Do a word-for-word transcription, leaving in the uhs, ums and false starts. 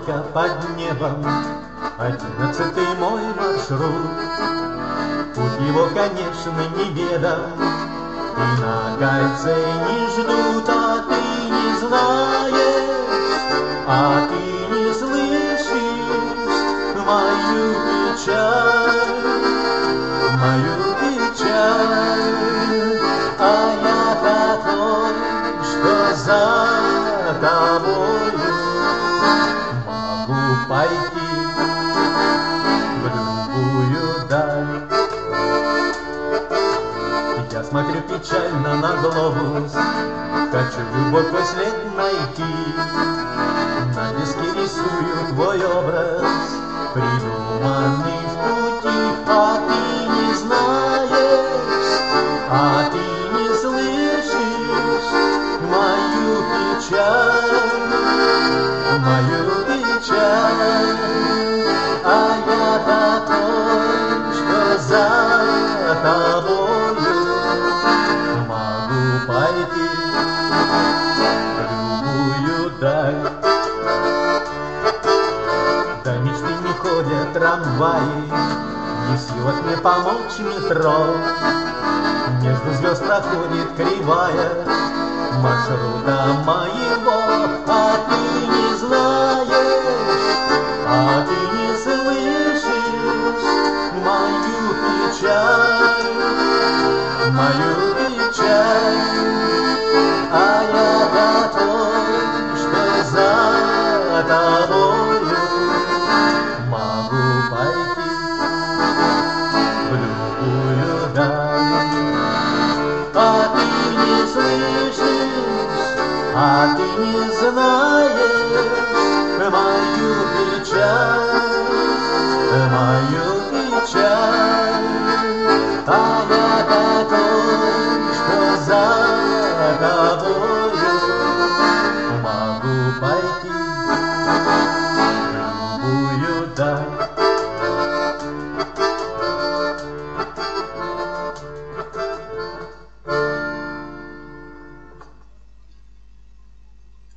одиноко под небом, одиннадцатый мой маршрут. Путь его, конечно, неведом, и на кольце не ждут, а ты не знаешь, а ты не слышишь мою печаль, мою печаль. А я такой, что за тобою могу пойти в любую даль. Я смотрю печально на глобус, хочу любовь твой след найти. На песке рисую твой образ, придуманный в пути. А ты не знаешь, а ты не слышишь мою печаль, мою печаль. А я такой, что за тобою могу пойти в любую даль. До мечты не ходят трамваи, не в силах мне помочь метро. Между звезд проходит кривая маршрута моего. А ты не знаешь, а ты не слышишь мою печаль, мою печаль. А я такой, что за тобою могу пойти в любую даль. А ты не слышишь, а ты не знаешь мою печаль.